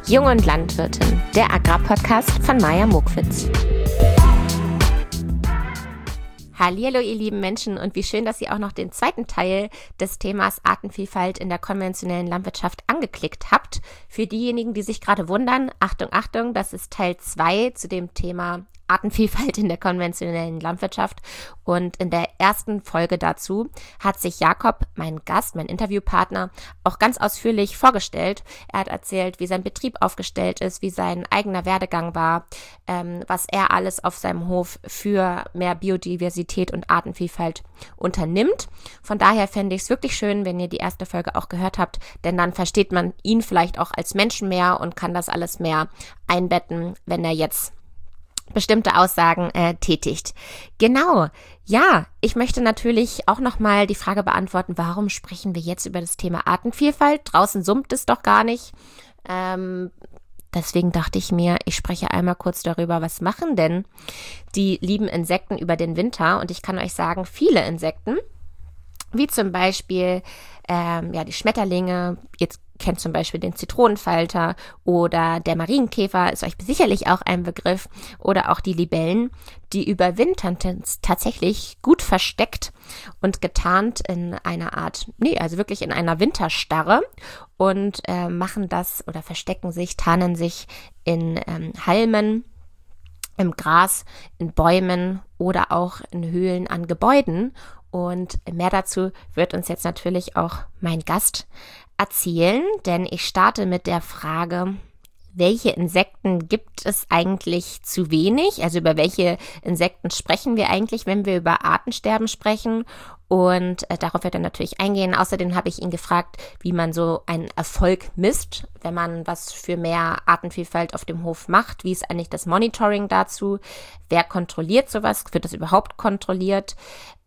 Jung und Landwirtin, der Agrarpodcast von Maja Mokwitz. Hallihallo, ihr lieben Menschen, und wie schön, dass ihr auch noch den zweiten Teil des Themas Artenvielfalt in der konventionellen Landwirtschaft angeklickt habt. Für diejenigen, die sich gerade wundern, Achtung, Achtung, das ist Teil 2 zu dem Thema Artenvielfalt in der konventionellen Landwirtschaft. Und in der ersten Folge dazu hat sich Jakob, mein Gast, mein Interviewpartner, auch ganz ausführlich vorgestellt. Er hat erzählt, wie sein Betrieb aufgestellt ist, wie sein eigener Werdegang war, was er alles auf seinem Hof für mehr Biodiversität und Artenvielfalt unternimmt. Von daher fände ich es wirklich schön, wenn ihr die erste Folge auch gehört habt, denn dann versteht man ihn vielleicht auch als Menschen mehr und kann das alles mehr einbetten, wenn er jetzt bestimmte Aussagen tätigt. Genau, ja, ich möchte natürlich auch nochmal die Frage beantworten, warum sprechen wir jetzt über das Thema Artenvielfalt? Draußen summt es doch gar nicht. Deswegen dachte ich mir, ich spreche einmal kurz darüber, was machen denn die lieben Insekten über den Winter? Und ich kann euch sagen, viele Insekten, wie zum Beispiel die Schmetterlinge, jetzt kennt zum Beispiel den Zitronenfalter oder der Marienkäfer, ist euch sicherlich auch ein Begriff, oder auch die Libellen, die überwintern tatsächlich gut versteckt und getarnt in einer Art, wirklich in einer Winterstarre und machen das oder verstecken sich, tarnen sich in Halmen, im Gras, in Bäumen oder auch in Höhlen an Gebäuden. Und mehr dazu wird uns jetzt natürlich auch mein Gast erzählen, denn ich starte mit der Frage, welche Insekten gibt es eigentlich zu wenig? Also über welche Insekten sprechen wir eigentlich, wenn wir über Artensterben sprechen? Und darauf wird er natürlich eingehen. Außerdem habe ich ihn gefragt, wie man so einen Erfolg misst, wenn man was für mehr Artenvielfalt auf dem Hof macht. Wie ist eigentlich das Monitoring dazu? Wer kontrolliert sowas? Wird das überhaupt kontrolliert?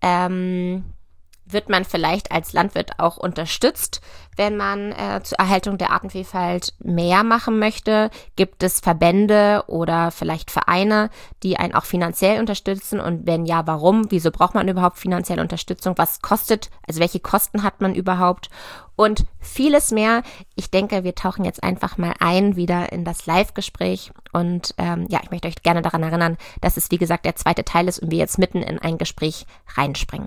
Wird man vielleicht als Landwirt auch unterstützt, wenn man zur Erhaltung der Artenvielfalt mehr machen möchte? Gibt es Verbände oder vielleicht Vereine, die einen auch finanziell unterstützen? Und wenn ja, warum? Wieso braucht man überhaupt finanzielle Unterstützung? Was kostet? Also welche Kosten hat man überhaupt? Und vieles mehr. Ich denke, wir tauchen jetzt einfach mal wieder in das Live-Gespräch. Und ich möchte euch gerne daran erinnern, dass es, wie gesagt, der zweite Teil ist und wir jetzt mitten in ein Gespräch reinspringen.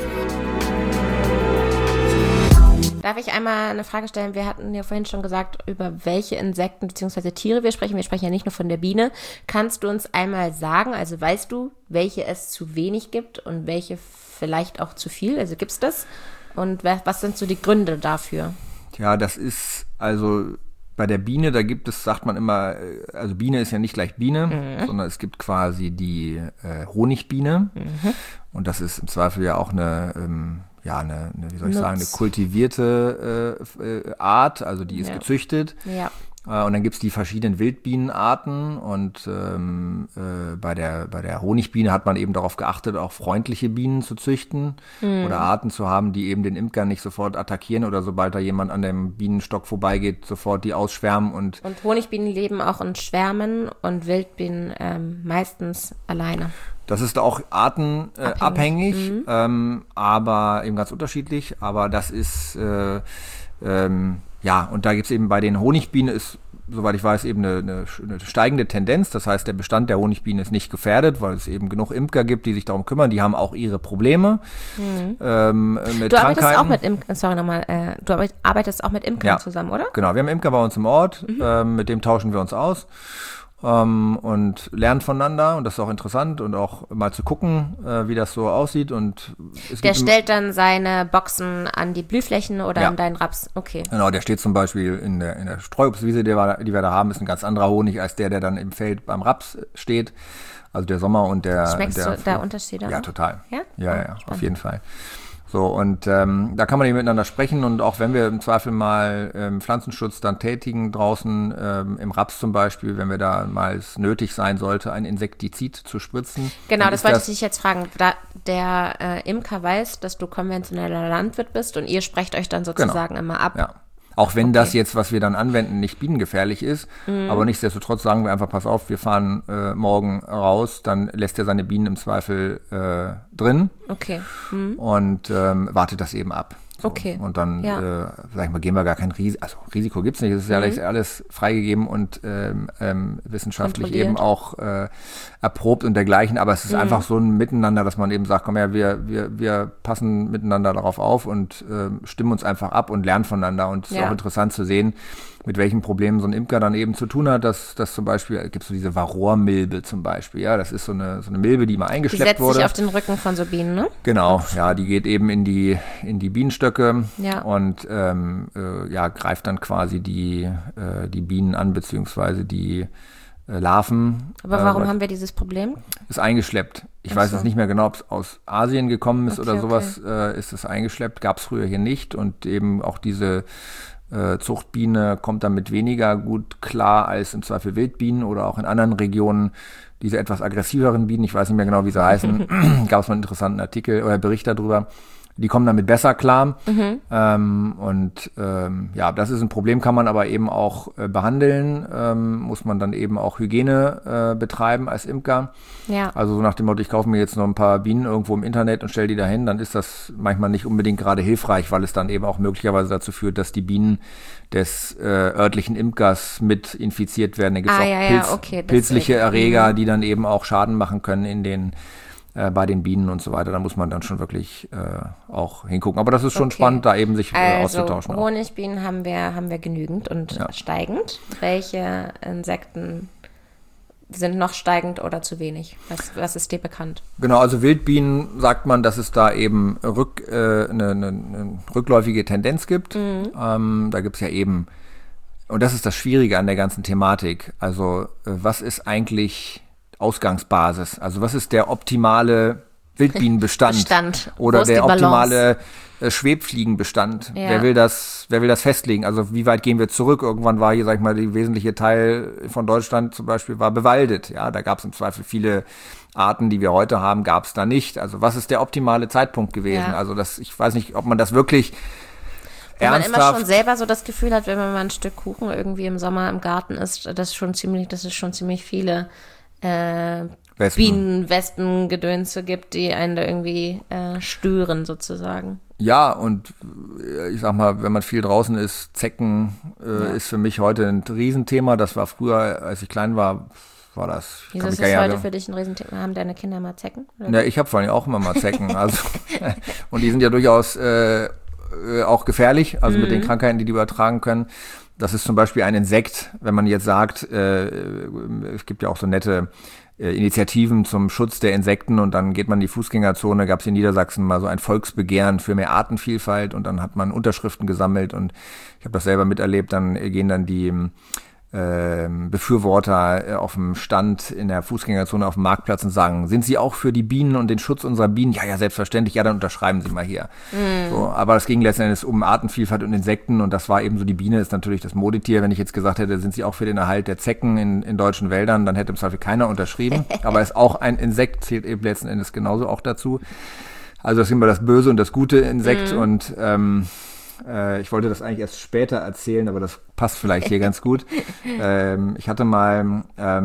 Darf ich einmal eine Frage stellen? Wir hatten ja vorhin schon gesagt, über welche Insekten bzw. Tiere wir sprechen. Wir sprechen ja nicht nur von der Biene. Kannst du uns einmal sagen, also weißt du, welche es zu wenig gibt und welche vielleicht auch zu viel? Also gibt es das? Und was sind so die Gründe dafür? Ja, das ist also bei der Biene, da gibt es, sagt man immer, also Biene ist ja nicht gleich Biene, sondern es gibt quasi die Honigbiene. Und das ist im Zweifel ja auch eine kultivierte Art, also die ist gezüchtet. Ja. Und dann gibt's die verschiedenen Wildbienenarten und bei der Honigbiene hat man eben darauf geachtet, auch freundliche Bienen zu züchten oder Arten zu haben, die eben den Imker nicht sofort attackieren oder sobald da jemand an dem Bienenstock vorbeigeht, sofort die ausschwärmen. Und Honigbienen leben auch in Schwärmen und Wildbienen meistens alleine. Das ist auch artenabhängig, aber eben ganz unterschiedlich. Aber das ist, und da gibt's eben bei den Honigbienen ist, soweit ich weiß, eben eine steigende Tendenz. Das heißt, der Bestand der Honigbienen ist nicht gefährdet, weil es eben genug Imker gibt, die sich darum kümmern. Die haben auch ihre Probleme mit Krankheiten. Du arbeitest auch mit Imkern, du arbeitest auch mit Imkern zusammen, oder? Genau, wir haben Imker bei uns im Ort, mit dem tauschen wir uns aus. Und lernen voneinander und das ist auch interessant und auch mal zu gucken, wie das so aussieht. Und der stellt dann seine Boxen an die Blühflächen oder an deinen Raps? Okay. Genau, der steht zum Beispiel in der Streuobstwiese, die wir da haben, ist ein ganz anderer Honig als der dann im Feld beim Raps steht. Also der Sommer und der... Schmeckst du da Unterschiede? Ja, total. Ja? Ja, auf jeden Fall. So, und da kann man eben miteinander sprechen und auch wenn wir im Zweifel mal Pflanzenschutz dann tätigen, draußen im Raps zum Beispiel, wenn wir da mal es nötig sein sollte, ein Insektizid zu spritzen. Genau, das wollte ich dich jetzt fragen. Da der Imker weiß, dass du konventioneller Landwirt bist und ihr sprecht euch dann sozusagen immer ab. Ja. Auch wenn das jetzt, was wir dann anwenden, nicht bienengefährlich ist, aber nichtsdestotrotz sagen wir einfach, pass auf, wir fahren morgen raus, dann lässt er seine Bienen im Zweifel drin und wartet das eben ab. So. Okay. Und dann, sag ich mal, gehen wir gar kein Risiko. Also Risiko gibt's nicht. Es ist ja alles freigegeben und wissenschaftlich eben auch erprobt und dergleichen. Aber es ist einfach so ein Miteinander, dass man eben sagt, komm her, wir passen miteinander darauf auf und stimmen uns einfach ab und lernen voneinander. Und es ist auch interessant zu sehen, mit welchen Problemen so ein Imker dann eben zu tun hat, dass zum Beispiel, gibt es so diese Varroa-Milbe zum Beispiel, ja, das ist so eine Milbe, die mal eingeschleppt wurde. Die setzt sich auf den Rücken von so Bienen, ne? Genau, ja, die geht eben in die Bienenstöcke und greift dann quasi die Bienen an, beziehungsweise die Larven. Aber warum haben wir dieses Problem? Ist eingeschleppt. Ich weiß jetzt nicht mehr genau, ob es aus Asien gekommen ist oder sowas, ist es eingeschleppt, gab es früher hier nicht und eben auch diese Zuchtbiene kommt damit weniger gut klar als im Zweifel Wildbienen oder auch in anderen Regionen diese etwas aggressiveren Bienen, ich weiß nicht mehr genau, wie sie heißen, gab es mal einen interessanten Artikel oder Bericht darüber. Die kommen damit besser klar. Das ist ein Problem, kann man aber eben auch behandeln. Muss man dann eben auch Hygiene betreiben als Imker. Ja. Also so nach dem Motto, ich kaufe mir jetzt noch ein paar Bienen irgendwo im Internet und stelle die dahin, dann ist das manchmal nicht unbedingt gerade hilfreich, weil es dann eben auch möglicherweise dazu führt, dass die Bienen des örtlichen Imkers mit infiziert werden. Da gibt es auch pilzliche Erreger, die dann eben auch Schaden machen können bei den Bienen und so weiter, da muss man dann schon wirklich auch hingucken. Aber das ist schon spannend, da eben sich auszutauschen. Honigbienen haben wir genügend und steigend. Welche Insekten sind noch steigend oder zu wenig? Was ist dir bekannt? Genau, also Wildbienen sagt man, dass es da eben eine rückläufige Tendenz gibt. Da gibt es ja eben, und das ist das Schwierige an der ganzen Thematik, also was ist eigentlich Ausgangsbasis. Also was ist der optimale Wildbienenbestand oder der optimale Schwebfliegenbestand? Ja. Wer will das festlegen? Also wie weit gehen wir zurück? Irgendwann war hier, sag ich mal, die wesentliche Teil von Deutschland zum Beispiel war bewaldet. Ja, da gab es im Zweifel viele Arten, die wir heute haben, gab es da nicht. Also was ist der optimale Zeitpunkt gewesen? Ja. Also ich weiß nicht, ob man das wirklich wenn man immer schon selber so das Gefühl hat, wenn man mal ein Stück Kuchen irgendwie im Sommer im Garten isst, das ist schon ziemlich viele Bienen, Wespen, Gedönse gibt, die einen da irgendwie stören sozusagen. Ja, und ich sag mal, wenn man viel draußen ist, Zecken ist für mich heute ein Riesenthema. Das war früher, als ich klein war das. Wieso ist das heute für dich ein Riesenthema? Haben deine Kinder mal Zecken? Ja, ich habe vor allem auch immer mal Zecken. Also, und die sind ja durchaus auch gefährlich, also mit den Krankheiten, die übertragen können. Das ist zum Beispiel ein Insekt, wenn man jetzt sagt, es gibt ja auch so nette Initiativen zum Schutz der Insekten und dann geht man in die Fußgängerzone, gab es in Niedersachsen mal so ein Volksbegehren für mehr Artenvielfalt und dann hat man Unterschriften gesammelt und ich habe das selber miterlebt, dann gehen dann die Befürworter auf dem Stand in der Fußgängerzone auf dem Marktplatz und sagen, sind Sie auch für die Bienen und den Schutz unserer Bienen? Ja, selbstverständlich. Ja, dann unterschreiben Sie mal hier. So, aber es ging letzten Endes um Artenvielfalt und Insekten und das war eben so, die Biene ist natürlich das Modetier. Wenn ich jetzt gesagt hätte, sind Sie auch für den Erhalt der Zecken in deutschen Wäldern, dann hätte im Zweifel keiner unterschrieben. Aber es ist auch ein Insekt, zählt eben letzten Endes genauso auch dazu. Also das ist immer das böse und das gute Insekt und ich wollte das eigentlich erst später erzählen, aber das passt vielleicht hier ganz gut. Ich hatte mal,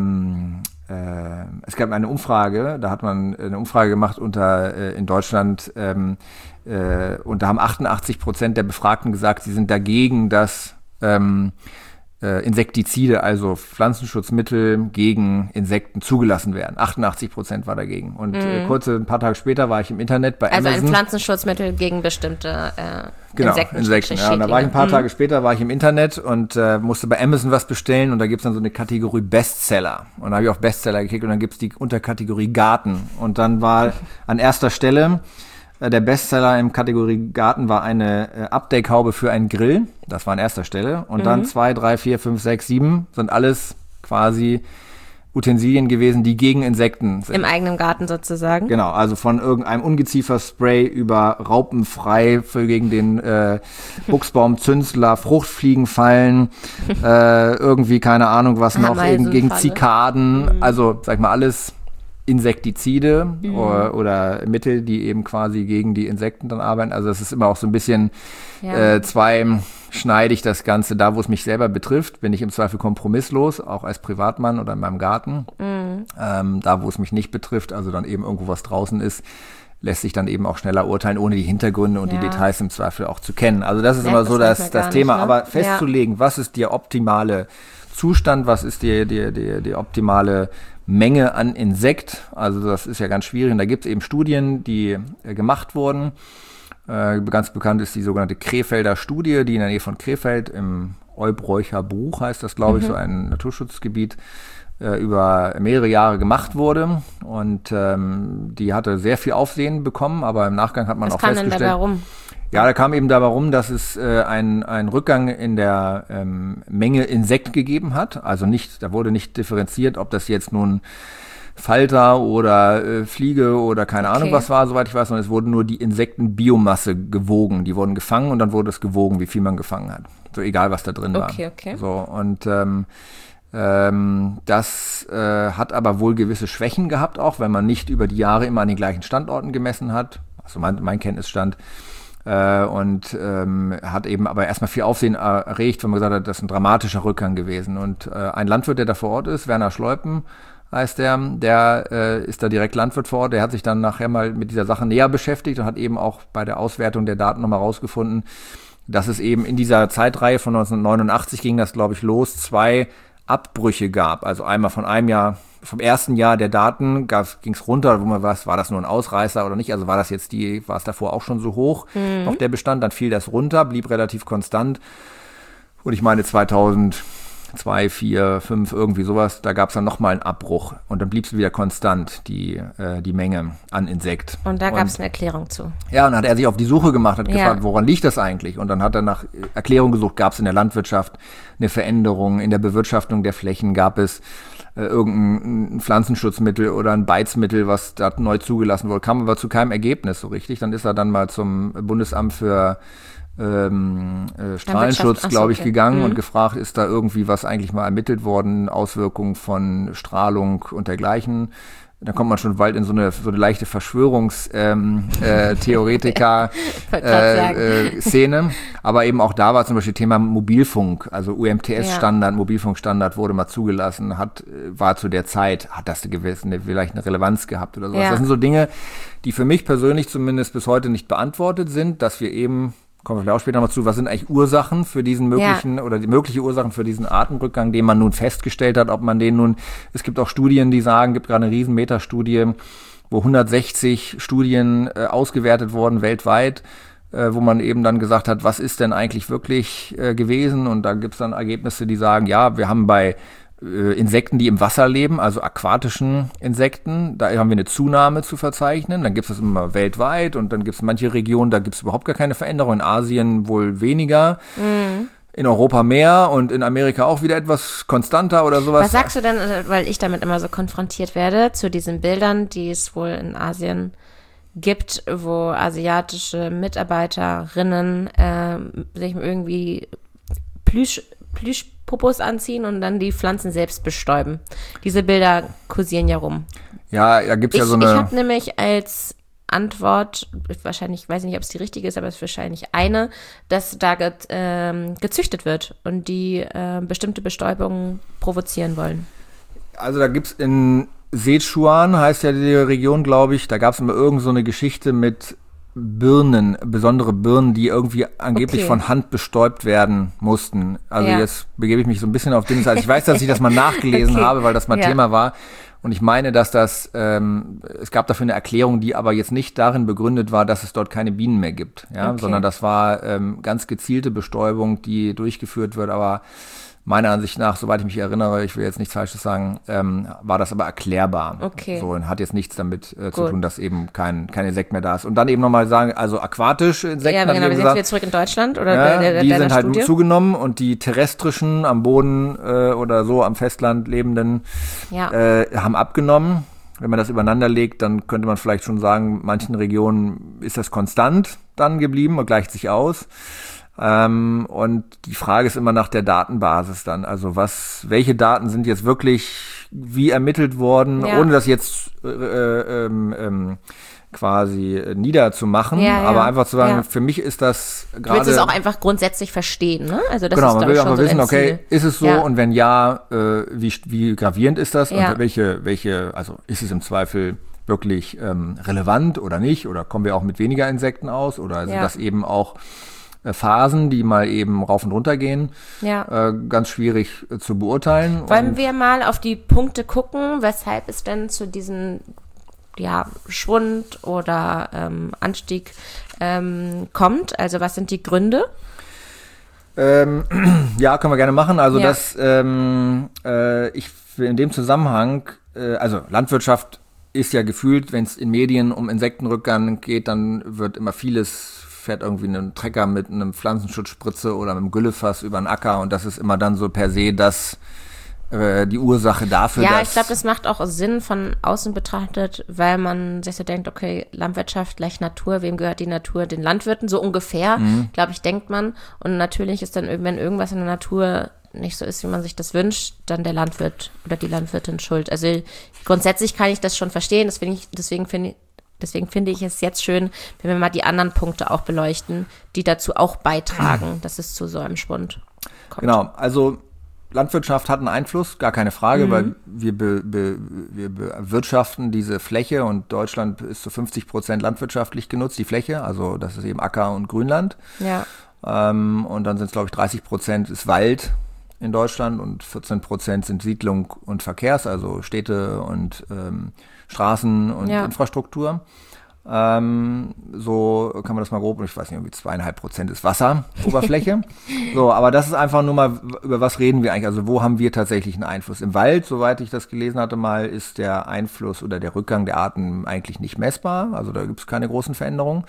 es gab eine Umfrage, da hat man eine Umfrage gemacht in Deutschland und da haben 88% der Befragten gesagt, sie sind dagegen, dass Insektizide, also Pflanzenschutzmittel gegen Insekten zugelassen werden. 88% war dagegen. Und ein paar Tage später war ich im Internet bei Amazon. Also ein Pflanzenschutzmittel gegen bestimmte Insekten. Ja, und da war ich ein paar Tage später war ich im Internet und musste bei Amazon was bestellen und da gibt's dann so eine Kategorie Bestseller. Und da habe ich auf Bestseller geklickt und dann gibt's die Unterkategorie Garten. Und dann war an erster Stelle der Bestseller im Kategorie Garten war eine Abdeckhaube für einen Grill. Das war an erster Stelle. Und dann 2, 3, 4, 5, 6, 7 sind alles quasi Utensilien gewesen, die gegen Insekten sind. Im eigenen Garten sozusagen. Genau, also von irgendeinem Ungezieferspray über Raupenfrei gegen den Buchsbaumzünsler, Fruchtfliegenfallen, irgendwie keine Ahnung was noch, gegen Zikaden. Also sag ich mal alles Insektizide oder Mittel, die eben quasi gegen die Insekten dann arbeiten. Also das ist immer auch so ein bisschen zweischneidig das Ganze. Da, wo es mich selber betrifft, bin ich im Zweifel kompromisslos, auch als Privatmann oder in meinem Garten. Da, wo es mich nicht betrifft, also dann eben irgendwo was draußen ist, lässt sich dann eben auch schneller urteilen, ohne die Hintergründe und die Details im Zweifel auch zu kennen. Also das ist immer so das Thema. Ne? Aber festzulegen, was ist der optimale Zustand, was ist die optimale Menge an Insekt, also das ist ja ganz schwierig. Und da gibt es eben Studien, die gemacht wurden. Ganz bekannt ist die sogenannte Krefelder Studie, die in der Nähe von Krefeld im Eubräucher Bruch heißt das, glaube ich, so ein Naturschutzgebiet, über mehrere Jahre gemacht wurde. Und die hatte sehr viel Aufsehen bekommen, aber im Nachgang hat man auch festgestellt. Was kam denn dabei rum? Ja, da kam eben dabei rum, dass es einen Rückgang in der Menge Insekt gegeben hat. Also da wurde nicht differenziert, ob das jetzt nun Falter oder Fliege oder keine Ahnung was war, soweit ich weiß, sondern es wurde nur die Insektenbiomasse gewogen. Die wurden gefangen und dann wurde es gewogen, wie viel man gefangen hat. So egal, was da drin war. Okay. So, und das hat aber wohl gewisse Schwächen gehabt, auch wenn man nicht über die Jahre immer an den gleichen Standorten gemessen hat. Also mein Kenntnisstand. Und hat eben aber erstmal viel Aufsehen erregt, wenn man gesagt hat, das ist ein dramatischer Rückgang gewesen. Und ein Landwirt, der da vor Ort ist, Werner Schleupen heißt der ist da direkt Landwirt vor Ort, der hat sich dann nachher mal mit dieser Sache näher beschäftigt und hat eben auch bei der Auswertung der Daten nochmal rausgefunden, dass es eben in dieser Zeitreihe von 1989 ging das, glaube ich, los, 2 Abbrüche gab. Also einmal von einem Jahr, vom ersten Jahr der Daten ging es runter, wo man war das nur ein Ausreißer oder nicht? Also war es davor auch schon so hoch, noch der Bestand, dann fiel das runter, blieb relativ konstant. Und ich meine 2002, 4, 5, irgendwie sowas, da gab es dann nochmal einen Abbruch und dann blieb es wieder konstant, die Menge an Insekt. Und da gab es eine Erklärung zu. Ja, und dann hat er sich auf die Suche gemacht, hat gefragt, woran liegt das eigentlich? Und dann hat er nach Erklärung gesucht, gab es in der Landwirtschaft eine Veränderung, in der Bewirtschaftung der Flächen gab es irgendein Pflanzenschutzmittel oder ein Beizmittel, was da neu zugelassen wurde, kam aber zu keinem Ergebnis so richtig. Dann ist er dann mal zum Bundesamt für Strahlenschutz, glaube ich, gegangen und gefragt, ist da irgendwie was eigentlich mal ermittelt worden, Auswirkungen von Strahlung und dergleichen. Da kommt man schon bald in so eine leichte Verschwörungstheoretiker-Szene. Aber eben auch da war zum Beispiel Thema Mobilfunk, also UMTS-Standard, Mobilfunkstandard wurde mal zugelassen, war zu der Zeit, hat das vielleicht eine Relevanz gehabt oder sowas. Ja. Das sind so Dinge, die für mich persönlich zumindest bis heute nicht beantwortet sind, dass wir eben, kommen wir vielleicht auch später noch zu, was sind eigentlich Ursachen für diesen möglichen oder die mögliche Ursachen für diesen Artenrückgang, den man nun festgestellt hat, ob man den nun, es gibt auch Studien, die sagen, gibt gerade eine riesen Metastudie, wo 160 Studien ausgewertet wurden weltweit, wo man eben dann gesagt hat, was ist denn eigentlich wirklich gewesen, und da gibt es dann Ergebnisse, die sagen, ja, wir haben bei Insekten, die im Wasser leben, also aquatischen Insekten, da haben wir eine Zunahme zu verzeichnen. Dann gibt es das immer weltweit und dann gibt es manche Regionen, da gibt es überhaupt gar keine Veränderung. In Asien wohl weniger, in Europa mehr und in Amerika auch wieder etwas konstanter oder sowas. Was sagst du denn, weil ich damit immer so konfrontiert werde, zu diesen Bildern, die es wohl in Asien gibt, wo asiatische Mitarbeiterinnen sich irgendwie Plüschpopos anziehen und dann die Pflanzen selbst bestäuben. Diese Bilder kursieren ja rum. Ja, da gibt's ja so eine... Ich habe nämlich als Antwort, wahrscheinlich, ich weiß nicht, ob es die richtige ist, aber es ist wahrscheinlich eine, dass da gezüchtet wird und die bestimmte Bestäubungen provozieren wollen. Also da gibt's in Sichuan, heißt ja die Region, glaube ich, da gab es immer irgend so eine Geschichte mit Birnen, besondere Birnen, die irgendwie angeblich von Hand bestäubt werden mussten. Also jetzt begebe ich mich so ein bisschen auf Dinge. Also ich weiß, dass ich das mal nachgelesen habe, weil das mal Thema war. Und ich meine, dass es gab dafür eine Erklärung, die aber jetzt nicht darin begründet war, dass es dort keine Bienen mehr gibt, sondern das war ganz gezielte Bestäubung, die durchgeführt wird, aber meiner Ansicht nach, soweit ich mich erinnere, ich will jetzt nichts Falsches sagen, war das aber erklärbar. Okay. So, und hat jetzt nichts damit zu tun, dass eben kein Insekt mehr da ist. Und dann eben nochmal sagen, also aquatische Insekten. Ja, genau, wir sind wieder zurück in Deutschland oder die sind halt zugenommen und die terrestrischen am Boden oder so am Festland lebenden haben abgenommen. Wenn man das übereinander legt, dann könnte man vielleicht schon sagen, in manchen Regionen ist das konstant dann geblieben und gleicht sich aus. Und die Frage ist immer nach der Datenbasis dann. Also welche Daten sind jetzt wirklich wie ermittelt worden, ohne das jetzt quasi niederzumachen, aber einfach zu sagen, für mich ist das gerade... Du willst es auch einfach grundsätzlich verstehen, ne? Also das genau, ist man will schon aber so wissen, okay, ist es so und wenn ja, Ja. wie gravierend ist das und welche, also ist es im Zweifel wirklich relevant oder nicht? Oder kommen wir auch mit weniger Insekten aus? Oder sind das eben auch Phasen, die mal eben rauf und runter gehen? Ganz schwierig zu beurteilen. Wollen wir mal auf die Punkte gucken, weshalb es denn zu diesen Schwund oder Anstieg kommt? Also was sind die Gründe? Können wir gerne machen. Also das, ich in dem Zusammenhang, also Landwirtschaft ist ja gefühlt, wenn es in Medien um Insektenrückgang geht, dann wird immer fährt irgendwie ein Trecker mit einem Pflanzenschutzspritze oder mit einem Güllefass über den Acker und das ist immer dann so per se die Ursache dafür, Ja, ich glaube, das macht auch Sinn von außen betrachtet, weil man sich so denkt, okay, Landwirtschaft gleich Natur, wem gehört die Natur? Den Landwirten, so ungefähr, glaube ich, denkt man. Und natürlich ist dann, wenn irgendwas in der Natur nicht so ist, wie man sich das wünscht, dann der Landwirt oder die Landwirtin schuld. Also grundsätzlich kann ich das schon verstehen, deswegen finde ich es jetzt schön, wenn wir mal die anderen Punkte auch beleuchten, die dazu auch beitragen, dass es zu so einem Schwund kommt. Genau, also Landwirtschaft hat einen Einfluss, gar keine Frage, weil wir bewirtschaften diese Fläche und Deutschland ist zu 50% landwirtschaftlich genutzt, die Fläche, also das ist eben Acker- und Grünland. Ja. Und dann sind es, glaube ich, 30% ist Wald in Deutschland und 14% sind Siedlung und Verkehrs, also Städte und Straßen und Infrastruktur. So kann man das mal grob, ich weiß nicht, irgendwie 2,5% ist Wasseroberfläche. So, aber das ist einfach nur mal, über was reden wir eigentlich? Also wo haben wir tatsächlich einen Einfluss? Im Wald, soweit ich das gelesen hatte mal, ist der Einfluss oder der Rückgang der Arten eigentlich nicht messbar. Also da gibt es keine großen Veränderungen.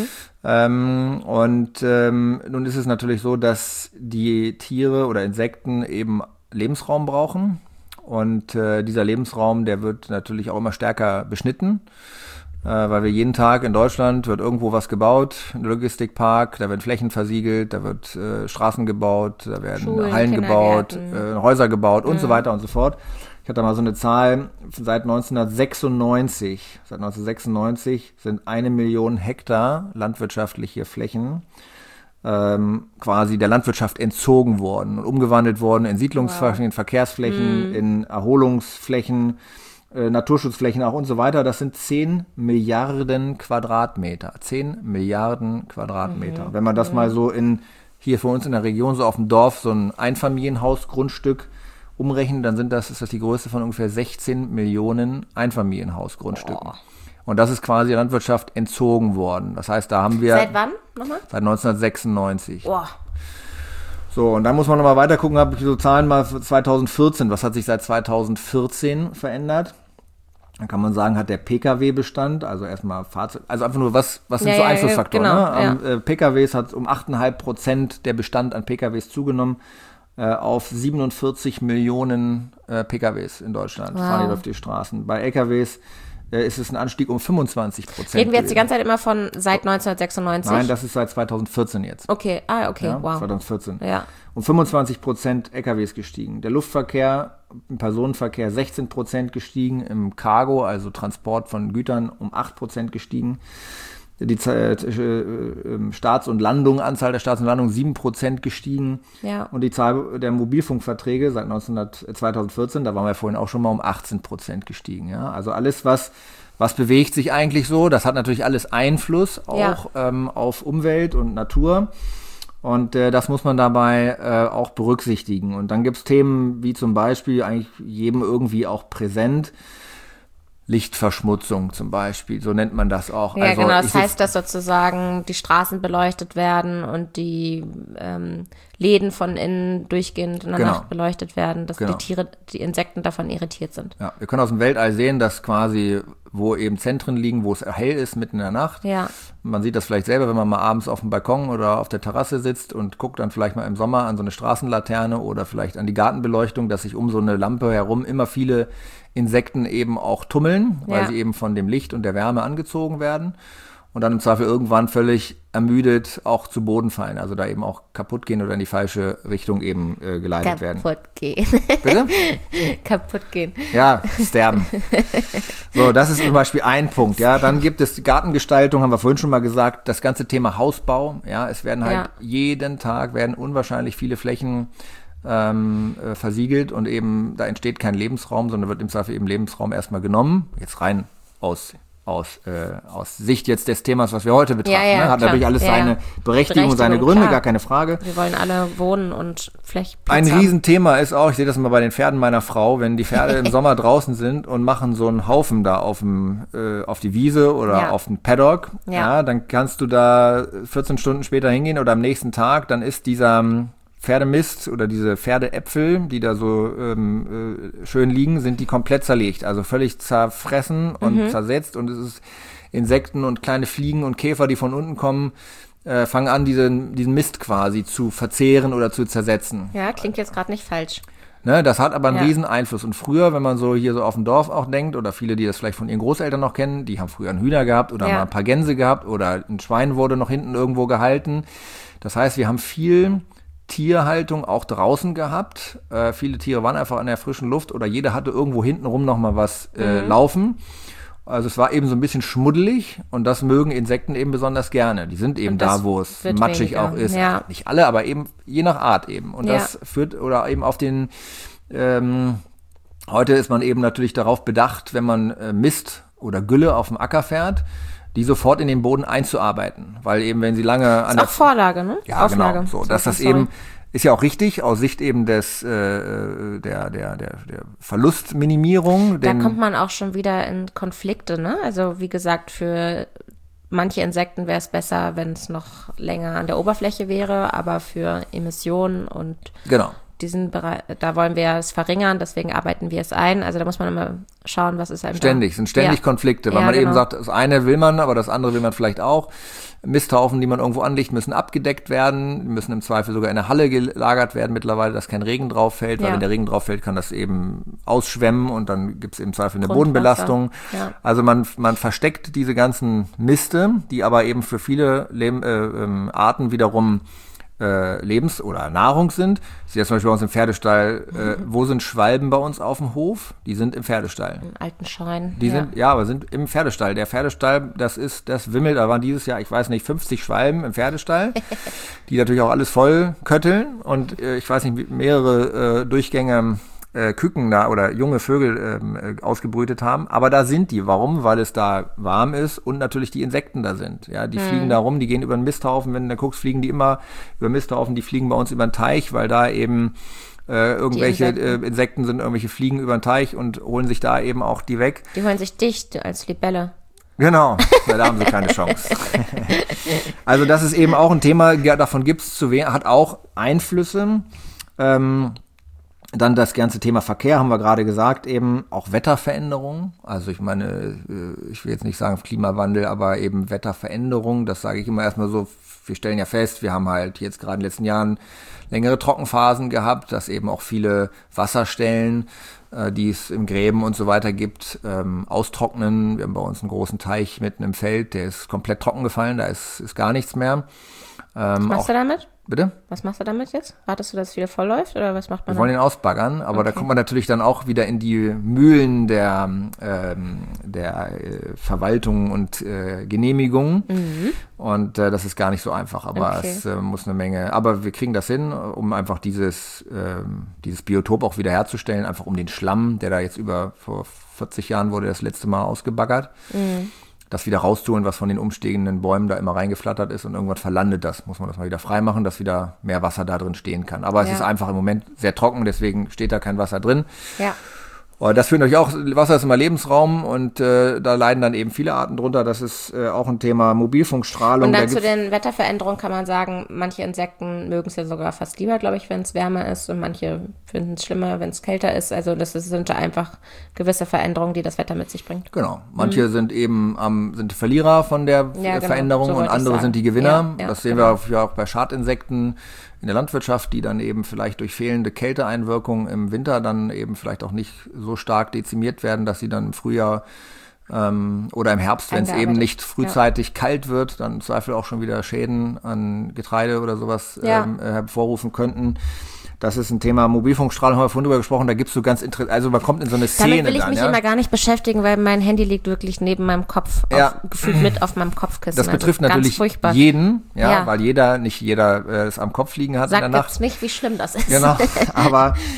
Nun ist es natürlich so, dass die Tiere oder Insekten eben Lebensraum brauchen. Und dieser Lebensraum, der wird natürlich auch immer stärker beschnitten. Weil wir jeden Tag in Deutschland wird irgendwo was gebaut, ein Logistikpark, da werden Flächen versiegelt, da wird Straßen gebaut, da werden Schulen, Hallen gebaut, Häuser gebaut und so weiter und so fort. Ich hatte mal so eine Zahl, seit 1996 sind 1 Million Hektar landwirtschaftliche Flächen quasi der Landwirtschaft entzogen worden und umgewandelt worden in Siedlungsflächen, in Verkehrsflächen, in Erholungsflächen, Naturschutzflächen auch und so weiter. Das sind 10 Milliarden Quadratmeter. 10 Milliarden Quadratmeter. Wenn man das mal so hier für uns in der Region, so auf dem Dorf, so ein Einfamilienhausgrundstück umrechnen, dann ist das die Größe von ungefähr 16 Millionen Einfamilienhausgrundstücken. Und das ist quasi der Landwirtschaft entzogen worden. Das heißt, da haben wir... Seit wann nochmal? Seit 1996. Boah. So, und dann muss man nochmal weiter gucken, habe ich so Zahlen mal für 2014. Was hat sich seit 2014 verändert? Dann kann man sagen, hat der Pkw-Bestand, also erstmal Fahrzeug, also einfach nur, was sind so Einflussfaktoren? Genau, PKWs hat um 8,5% der Bestand an PKWs zugenommen, auf 47 Millionen PKWs in Deutschland fahren die auf die Straßen. Bei LKWs ist es ein Anstieg um 25%. Reden wir jetzt die ganze Zeit immer von seit 1996? Nein, das ist seit 2014 jetzt. Okay, wow. 2014. Ja. Um 25% LKWs gestiegen. Der Luftverkehr, im Personenverkehr 16% gestiegen, im Cargo, also Transport von Gütern, um 8% gestiegen. Die Anzahl der Starts- und Landungen 7% gestiegen. Ja. Und die Zahl der Mobilfunkverträge seit 2014, da waren wir vorhin auch schon mal, um 18% gestiegen. Ja? Also alles, was bewegt sich eigentlich so, das hat natürlich alles Einfluss auch auf Umwelt und Natur. Und das muss man dabei auch berücksichtigen. Und dann gibt's Themen wie zum Beispiel, eigentlich jedem irgendwie auch präsent, Lichtverschmutzung zum Beispiel, so nennt man das auch. Ja, also, genau, das heißt, dass sozusagen die Straßen beleuchtet werden und die Läden von innen durchgehend in der Nacht beleuchtet werden, dass die Insekten davon irritiert sind. Ja, wir können aus dem Weltall sehen, dass quasi, wo eben Zentren liegen, wo es hell ist, mitten in der Nacht. Ja. Man sieht das vielleicht selber, wenn man mal abends auf dem Balkon oder auf der Terrasse sitzt und guckt dann vielleicht mal im Sommer an so eine Straßenlaterne oder vielleicht an die Gartenbeleuchtung, dass sich um so eine Lampe herum immer viele Insekten eben auch tummeln, weil sie eben von dem Licht und der Wärme angezogen werden und dann im Zweifel irgendwann völlig ermüdet auch zu Boden fallen, also da eben auch kaputt gehen oder in die falsche Richtung eben geleitet werden. Kaputt gehen. Bitte? Kaputt gehen. Ja, sterben. So, das ist zum Beispiel ein Punkt. Ja, dann gibt es die Gartengestaltung, haben wir vorhin schon mal gesagt, das ganze Thema Hausbau. Ja, es werden halt jeden Tag unwahrscheinlich viele Flächen versiegelt und eben da entsteht kein Lebensraum, sondern wird im Zweifel eben Lebensraum erstmal genommen. Jetzt rein aus Sicht jetzt des Themas, was wir heute betrachten. Ja, ne? Hat natürlich alles seine Berechtigung, seine Gründe, klar. Gar keine Frage. Wir wollen alle wohnen und vielleicht Ein Riesenthema ist auch, ich sehe das mal bei den Pferden meiner Frau, wenn die Pferde im Sommer draußen sind und machen so einen Haufen da auf die Wiese oder auf den Paddock, dann kannst du da 14 Stunden später hingehen oder am nächsten Tag, dann ist dieser Pferdemist oder diese Pferdeäpfel, die da so schön liegen, sind die komplett zerlegt, also völlig zerfressen und zersetzt, und es ist Insekten und kleine Fliegen und Käfer, die von unten kommen, fangen an, diesen Mist quasi zu verzehren oder zu zersetzen. Ja, klingt jetzt gerade nicht falsch. Ne, das hat aber einen riesen Einfluss. Und früher, wenn man so hier so auf dem Dorf auch denkt, oder viele, die das vielleicht von ihren Großeltern noch kennen, die haben früher einen Hühner gehabt oder mal ein paar Gänse gehabt oder ein Schwein wurde noch hinten irgendwo gehalten. Das heißt, wir haben viel Tierhaltung auch draußen gehabt. Viele Tiere waren einfach an der frischen Luft oder jeder hatte irgendwo hintenrum noch mal was laufen. Also es war eben so ein bisschen schmuddelig, und das mögen Insekten eben besonders gerne. Die sind eben da, wo es matschig auch ist. Ja. Nicht alle, aber eben je nach Art eben. Und das führt, oder eben auf den, heute ist man eben natürlich darauf bedacht, wenn man Mist oder Gülle auf dem Acker fährt, die sofort in den Boden einzuarbeiten. Weil eben, wenn sie lange an der Vorlage, ne? Ja, Auflage. Genau. So, dass das eben ist ja auch richtig aus Sicht eben des der Verlustminimierung. Da kommt man auch schon wieder in Konflikte, ne? Also wie gesagt, für manche Insekten wäre es besser, wenn es noch länger an der Oberfläche wäre, aber für Emissionen und diesen Bereich, da wollen wir es verringern, deswegen arbeiten wir es ein. Also da muss man immer schauen, was ist sind ständig Konflikte, weil man eben sagt, das eine will man, aber das andere will man vielleicht auch. Misthaufen, die man irgendwo anlegt, müssen abgedeckt werden, müssen im Zweifel sogar in der Halle gelagert werden mittlerweile, dass kein Regen drauf fällt, weil wenn der Regen drauf fällt, kann das eben ausschwemmen und dann gibt es im Zweifel eine Bodenbelastung. Ja. Also man versteckt diese ganzen Miste, die aber eben für viele Arten wiederum Lebens- oder Nahrung sind. Ich sehe das zum Beispiel bei uns im Pferdestall. Wo sind Schwalben bei uns auf dem Hof? Die sind im Pferdestall. Im alten Schein. Aber sind im Pferdestall. Der Pferdestall, das wimmelt, da waren dieses Jahr, ich weiß nicht, 50 Schwalben im Pferdestall, die natürlich auch alles voll kötteln und ich weiß nicht, mehrere Durchgänge Küken da oder junge Vögel ausgebrütet haben, aber da sind die. Warum? Weil es da warm ist und natürlich die Insekten da sind. Ja, die fliegen da rum, die gehen über den Misthaufen. Wenn du guckst, fliegen die immer über Misthaufen, die fliegen bei uns über den Teich, weil da eben irgendwelche Insekten sind, irgendwelche Fliegen über den Teich und holen sich da eben auch die weg. Die holen sich dich als Libelle. Genau, da haben sie keine Chance. Also das ist eben auch ein Thema, davon gibt's hat auch Einflüsse. Dann das ganze Thema Verkehr, haben wir gerade gesagt, eben auch Wetterveränderungen. Also ich meine, ich will jetzt nicht sagen Klimawandel, aber eben Wetterveränderungen, das sage ich immer erstmal so. Wir stellen ja fest, wir haben halt jetzt gerade in den letzten Jahren längere Trockenphasen gehabt, dass eben auch viele Wasserstellen, die es im Gräben und so weiter gibt, austrocknen. Wir haben bei uns einen großen Teich mitten im Feld, der ist komplett trocken gefallen, da ist gar nichts mehr. Was machst du damit? Bitte? Was machst du damit jetzt? Wartest du, dass es wieder voll läuft oder was macht man? Wir wollen ihn ausbaggern, aber da kommt man natürlich dann auch wieder in die Mühlen der Verwaltung und Genehmigung. Und das ist gar nicht so einfach, aber es muss eine Menge, aber wir kriegen das hin, um einfach dieses Biotop auch wieder herzustellen, einfach um den Schlamm, der da jetzt vor 40 Jahren wurde das letzte Mal ausgebaggert. Das wieder rauszuholen, was von den umstehenden Bäumen da immer reingeflattert ist und irgendwann verlandet das. Muss man das mal wieder freimachen, dass wieder mehr Wasser da drin stehen kann. Aber es ist einfach im Moment sehr trocken, deswegen steht da kein Wasser drin. Ja. Das führt natürlich auch, Wasser ist immer Lebensraum und da leiden dann eben viele Arten drunter. Das ist auch ein Thema Mobilfunkstrahlung. Und dann zu den Wetterveränderungen kann man sagen, manche Insekten mögen es ja sogar fast lieber, glaube ich, wenn es wärmer ist und manche finden es schlimmer, wenn es kälter ist. Also sind einfach gewisse Veränderungen, die das Wetter mit sich bringt. Genau. Manche sind eben sind Verlierer von der Veränderung so und andere sind die Gewinner. Ja, das sehen wir auch bei Schadinsekten in der Landwirtschaft, die dann eben vielleicht durch fehlende Kälteeinwirkung im Winter dann eben vielleicht auch nicht so stark dezimiert werden, dass sie dann im Frühjahr oder im Herbst, wenn es eben nicht frühzeitig kalt wird, dann im Zweifel auch schon wieder Schäden an Getreide oder sowas hervorrufen könnten. Das ist ein Thema Mobilfunkstrahlung, haben wir vorhin drüber gesprochen, da gibt's so ganz interessant, also man kommt in so eine Szene. Damit will ich mich immer gar nicht beschäftigen, weil mein Handy liegt wirklich neben meinem Kopf, gefühlt mit auf meinem Kopfkissen. Das betrifft natürlich jeden, weil nicht jeder es am Kopf liegen hat in der Nacht. Sagt jetzt nicht, wie schlimm das ist. Genau, aber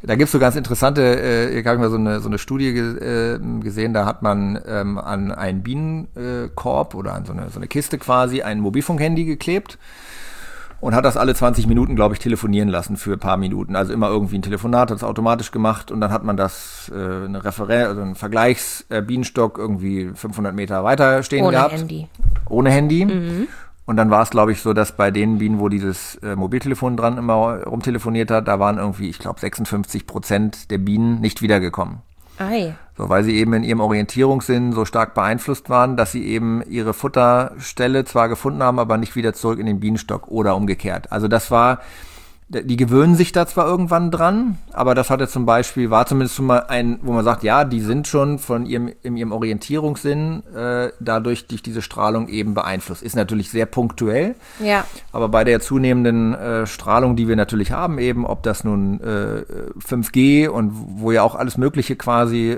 Da gibt's so ganz interessante, ich habe mal so eine Studie gesehen, da hat man an einen Bienenkorb oder an so eine Kiste quasi ein Mobilfunkhandy geklebt und hat das alle 20 Minuten, glaube ich, telefonieren lassen für ein paar Minuten. Also immer irgendwie ein Telefonat, hat es automatisch gemacht und dann hat man das also einen Vergleichsbienenstock irgendwie 500 Meter weiter stehen gehabt. Ohne Handy. Mhm. Und dann war es, glaube ich, so, dass bei den Bienen, wo dieses Mobiltelefon dran immer rumtelefoniert hat, da waren irgendwie, ich glaube, 56% der Bienen nicht wiedergekommen. Ei. So, weil sie eben in ihrem Orientierungssinn so stark beeinflusst waren, dass sie eben ihre Futterstelle zwar gefunden haben, aber nicht wieder zurück in den Bienenstock oder umgekehrt. Also das war, die gewöhnen sich da zwar irgendwann dran, aber das hatte zum Beispiel, war zumindest schon mal wo man sagt, ja, die sind schon in ihrem Orientierungssinn dadurch durch diese Strahlung eben beeinflusst. Ist natürlich sehr punktuell, ja. Aber bei der zunehmenden Strahlung, die wir natürlich haben, eben, ob das nun 5G und wo ja auch alles Mögliche quasi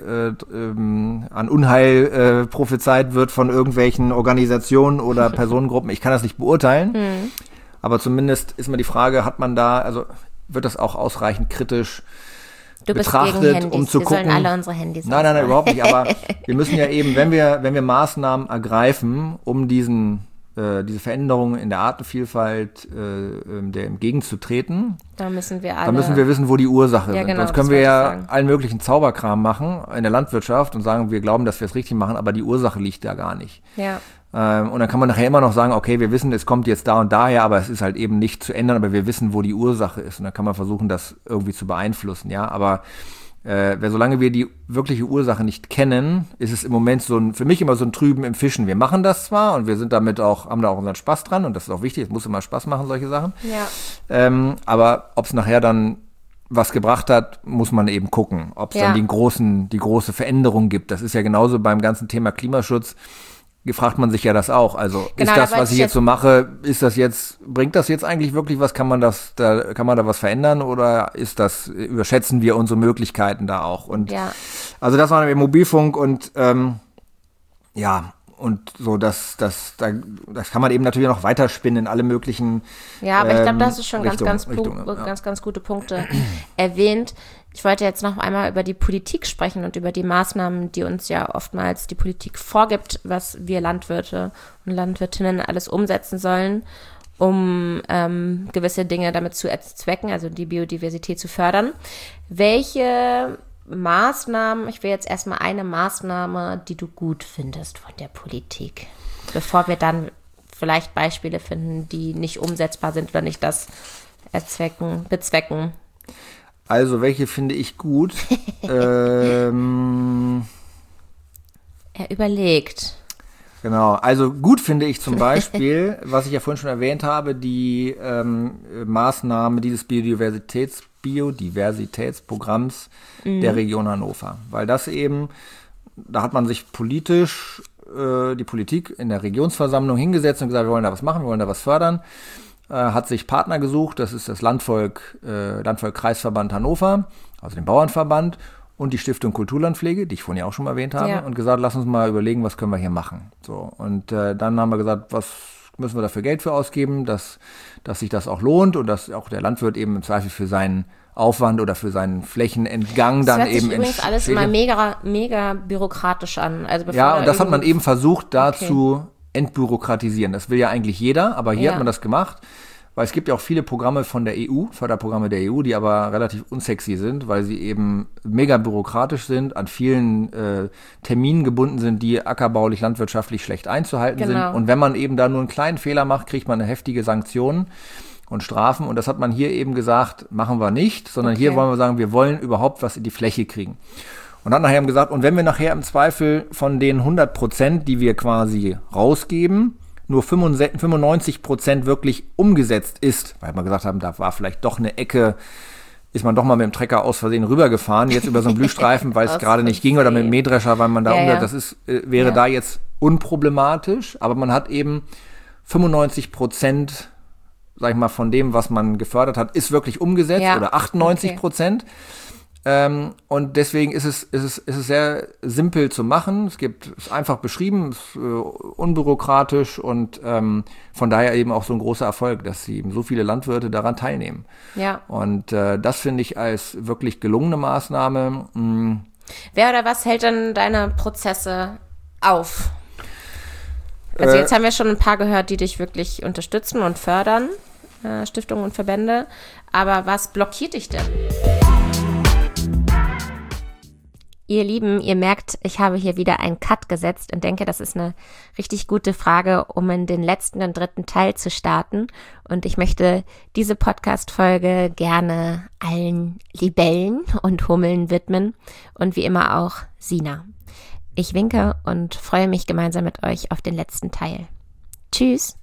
an Unheil prophezeit wird von irgendwelchen Organisationen oder Personengruppen, ich kann das nicht beurteilen. Mhm. Aber zumindest ist mir die Frage, wird das auch ausreichend kritisch betrachtet, um zu gucken. Wir sollen alle unsere Handys Nein, überhaupt nicht. Aber wir müssen ja eben, wenn wir Maßnahmen ergreifen, um diese Veränderungen in der Artenvielfalt der entgegenzutreten, dann müssen wir wissen, wo die Ursache sind. Genau, sonst können wir ja allen möglichen Zauberkram machen in der Landwirtschaft und sagen, wir glauben, dass wir es richtig machen, aber die Ursache liegt da gar nicht. Ja. Und dann kann man nachher immer noch sagen, okay, wir wissen, es kommt jetzt da und daher, aber es ist halt eben nicht zu ändern, aber wir wissen, wo die Ursache ist. Und dann kann man versuchen, das irgendwie zu beeinflussen, ja. Aber solange wir die wirkliche Ursache nicht kennen, ist es im Moment für mich immer so ein Trüben im Fischen. Wir machen das zwar und wir sind haben da auch unseren Spaß dran und das ist auch wichtig, es muss immer Spaß machen, solche Sachen. Ja. Aber ob es nachher dann was gebracht hat, muss man eben gucken, ob es dann die große Veränderung gibt. Das ist ja genauso beim ganzen Thema Klimaschutz. Gefragt man sich ja das auch. Also genau, ist das, was ich jetzt so mache, bringt das jetzt eigentlich wirklich was? Kann man da was verändern oder überschätzen wir unsere Möglichkeiten da auch? Und also das war Mobilfunk und und so, das kann man eben natürlich noch weiterspinnen in alle möglichen Ja, aber ich glaube, das ist schon ganz gute Punkte erwähnt. Ich wollte jetzt noch einmal über die Politik sprechen und über die Maßnahmen, die uns ja oftmals die Politik vorgibt, was wir Landwirte und Landwirtinnen alles umsetzen sollen, um gewisse Dinge damit zu erzwecken, also die Biodiversität zu fördern. Welche Maßnahmen, ich will jetzt erstmal eine Maßnahme, die du gut findest von der Politik, bevor wir dann vielleicht Beispiele finden, die nicht umsetzbar sind oder nicht das bezwecken. Also, welche finde ich gut? Er überlegt. Genau, also gut finde ich zum Beispiel, was ich ja vorhin schon erwähnt habe, die Maßnahme dieses Biodiversitätsprogramms der Region Hannover. Weil das eben, da hat man sich politisch, die Politik in der Regionsversammlung hingesetzt und gesagt, wir wollen da was machen, wir wollen da was fördern. Hat sich Partner gesucht, das ist das Landvolk-Kreisverband Hannover, also den Bauernverband und die Stiftung Kulturlandpflege, die ich vorhin ja auch schon mal erwähnt habe, und gesagt, lass uns mal überlegen, was können wir hier machen. So, und dann haben wir gesagt, was müssen wir dafür Geld für ausgeben, dass sich das auch lohnt und dass auch der Landwirt eben im Zweifel für seinen Aufwand oder für seinen Flächenentgang dann eben... Das hört sich übrigens alles immer mega bürokratisch an. Also ja, und das hat man eben versucht, zu entbürokratisieren. Das will ja eigentlich jeder, aber hier hat man das gemacht, weil es gibt ja auch viele Programme von der EU, Förderprogramme der EU, die aber relativ unsexy sind, weil sie eben mega bürokratisch sind, an vielen Terminen gebunden sind, die ackerbaulich, landwirtschaftlich schlecht einzuhalten sind. Und wenn man eben da nur einen kleinen Fehler macht, kriegt man eine heftige Sanktion und Strafen. Und das hat man hier eben gesagt, machen wir nicht, sondern hier wollen wir sagen, wir wollen überhaupt was in die Fläche kriegen. Und hat nachher gesagt, und wenn wir nachher im Zweifel von den 100%, die wir quasi rausgeben, nur 95% wirklich umgesetzt ist, weil wir gesagt haben, da war vielleicht doch eine Ecke, ist man doch mal mit dem Trecker aus Versehen rübergefahren, jetzt über so einen Blühstreifen, weil es gerade nicht ging, oder mit dem Mähdrescher, weil man da das wäre da jetzt unproblematisch, aber man hat eben 95%, sag ich mal, von dem, was man gefördert hat, ist wirklich umgesetzt, oder 98%. Und deswegen ist es sehr simpel zu machen. Es ist einfach beschrieben, ist unbürokratisch und von daher eben auch so ein großer Erfolg, dass eben so viele Landwirte daran teilnehmen. Ja. Und das finde ich als wirklich gelungene Maßnahme. Wer oder was hält denn deine Prozesse auf? Also jetzt haben wir schon ein paar gehört, die dich wirklich unterstützen und fördern, Stiftungen und Verbände. Aber was blockiert dich denn? Ihr Lieben, ihr merkt, ich habe hier wieder einen Cut gesetzt und denke, das ist eine richtig gute Frage, um in den letzten und dritten Teil zu starten. Und ich möchte diese Podcast-Folge gerne allen Libellen und Hummeln widmen und wie immer auch Sina. Ich winke und freue mich gemeinsam mit euch auf den letzten Teil. Tschüss!